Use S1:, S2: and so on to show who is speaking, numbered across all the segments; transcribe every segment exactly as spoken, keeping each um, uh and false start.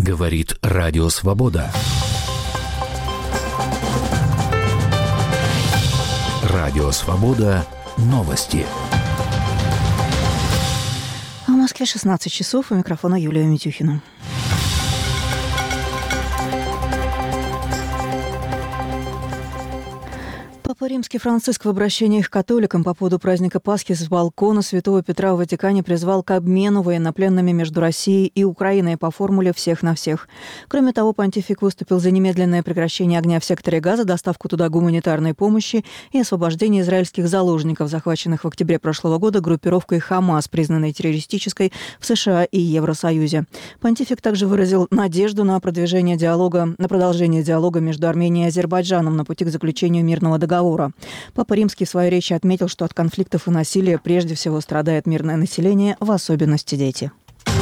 S1: Говорит Радио Свобода. Радио Свобода. Новости.
S2: В Москве шестнадцать часов. У микрофона Юлия Митюхина. Папа Римский Франциск в обращении к католикам по поводу праздника Пасхи с балкона Святого Петра в Ватикане призвал к обмену военнопленными между Россией и Украиной по формуле «всех на всех». Кроме того, понтифик выступил за немедленное прекращение огня в секторе Газа, доставку туда гуманитарной помощи и освобождение израильских заложников, захваченных в октябре прошлого года группировкой «Хамас», признанной террористической в США и Евросоюзе. Понтифик также выразил надежду на продвижение диалога, на продолжение диалога между Арменией и Азербайджаном на пути к заключению мирного договора. Папа Римский в своей речи отметил, что от конфликтов и насилия прежде всего страдает мирное население, в особенности дети.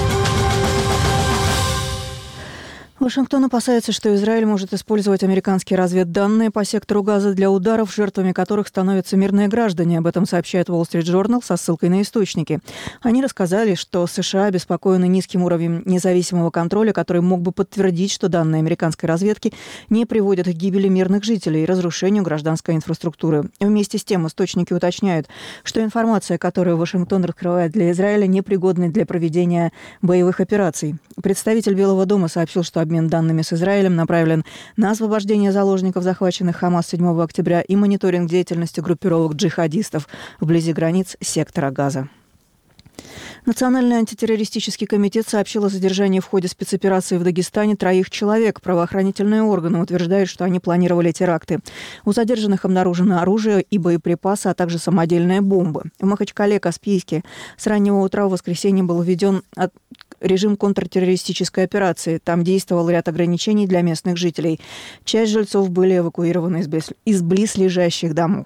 S2: Вашингтон опасается, что Израиль может использовать американские разведданные по сектору Газа для ударов, жертвами которых становятся мирные граждане. Об этом сообщает Wall Street Journal со ссылкой на источники. Они рассказали, что США обеспокоены низким уровнем независимого контроля, который мог бы подтвердить, что данные американской разведки не приводят к гибели мирных жителей и разрушению гражданской инфраструктуры. Вместе с тем источники уточняют, что информация, которую Вашингтон раскрывает для Израиля, непригодна для проведения боевых операций. Представитель Белого дома сообщил, что обмен данными с Израилем направлен на освобождение заложников, захваченных Хамас седьмого октября, и мониторинг деятельности группировок джихадистов вблизи границ сектора Газа. Национальный антитеррористический комитет сообщил о задержании в ходе спецоперации в Дагестане троих человек. Правоохранительные органы утверждают, что они планировали теракты. У задержанных обнаружено оружие и боеприпасы, а также самодельные бомбы. В Махачкале-Каспийске с раннего утра в воскресенье был введен режим контртеррористической операции. Там действовал ряд ограничений для местных жителей. Часть жильцов были эвакуированы из, близ... из близлежащих домов.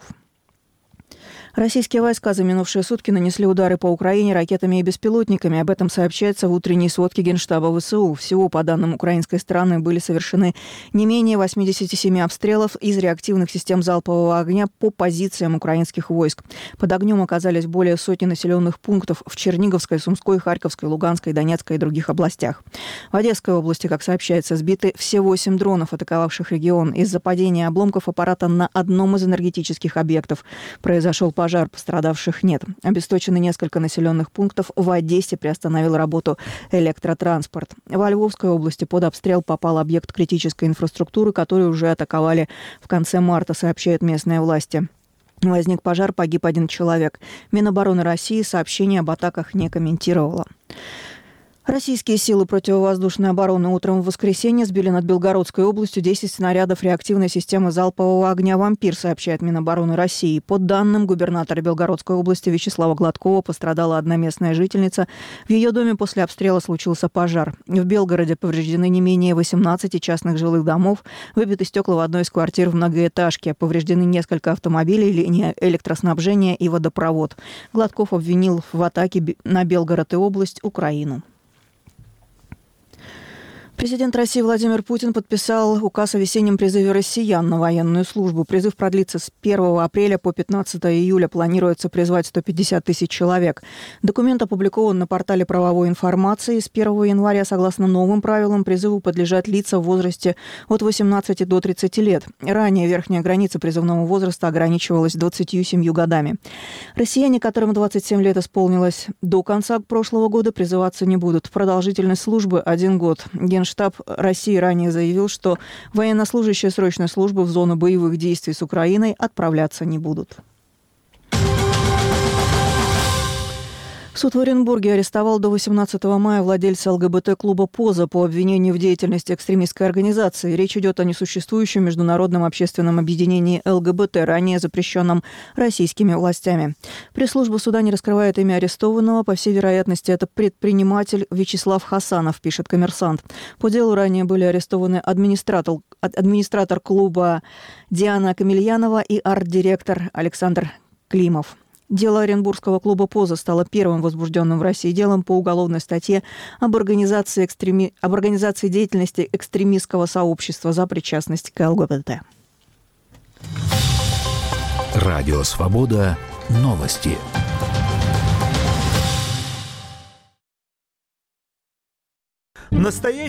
S2: Российские войска за минувшие сутки нанесли удары по Украине ракетами и беспилотниками. Об этом сообщается в утренней сводке Генштаба ВСУ. Всего, по данным украинской стороны, были совершены не менее восемьдесят семь обстрелов из реактивных систем залпового огня по позициям украинских войск. Под огнем оказались более сотни населенных пунктов в Черниговской, Сумской, Харьковской, Луганской, Донецкой и других областях. В Одесской области, как сообщается, сбиты все восемь дронов, атаковавших регион. Из-за падения обломков аппарата на одном из энергетических объектов произошел пожар. Пожар, пострадавших нет. Обесточены несколько населенных пунктов. В Одессе приостановил работу электротранспорт. Во Львовской области под обстрел попал объект критической инфраструктуры, который уже атаковали в конце марта, сообщают местные власти. Возник пожар, погиб один человек. Минобороны России сообщение об атаках не комментировало. Российские силы противовоздушной обороны утром в воскресенье сбили над Белгородской областью десять снарядов реактивной системы залпового огня «Вампир», сообщает Минобороны России. По данным губернатора Белгородской области Вячеслава Гладкова, пострадала одна местная жительница. В ее доме после обстрела случился пожар. В Белгороде повреждены не менее восемнадцати частных жилых домов. Выбиты стекла в одной из квартир в многоэтажке. Повреждены несколько автомобилей, линия электроснабжения и водопровод. Гладков обвинил в атаке на Белгород и область Украину. Президент России Владимир Путин подписал указ о весеннем призыве россиян на военную службу. Призыв продлится с первого апреля по пятнадцатое июля. Планируется призвать сто пятьдесят тысяч человек. Документ опубликован на портале правовой информации. С первого января, согласно новым правилам, призыву подлежат лица в возрасте от восемнадцати до тридцати лет. Ранее верхняя граница призывного возраста ограничивалась двадцатью семью годами. Россияне, которым двадцать семь лет исполнилось до конца прошлого года, призываться не будут. Продолжительность службы – один год. Генштаб России ранее заявил, что военнослужащие срочной службы в зону боевых действий с Украиной отправляться не будут. Суд в Оренбурге арестовал до восемнадцатого мая владельца ЛГБТ-клуба «Поза» по обвинению в деятельности экстремистской организации. Речь идет о несуществующем международном общественном объединении ЛГБТ, ранее запрещенном российскими властями. Пресс-служба суда не раскрывает имя арестованного. По всей вероятности, это предприниматель Вячеслав Хасанов, пишет «Коммерсант». По делу ранее были арестованы администратор, администратор клуба Диана Камельянова и арт-директор Александр Климов. Дело Оренбургского клуба «Поза» стало первым возбужденным в России делом по уголовной статье об организации, экстреми... об организации деятельности экстремистского сообщества за причастность к ЛГБТ.
S1: Радио «Свобода». Новости.
S3: Настоящий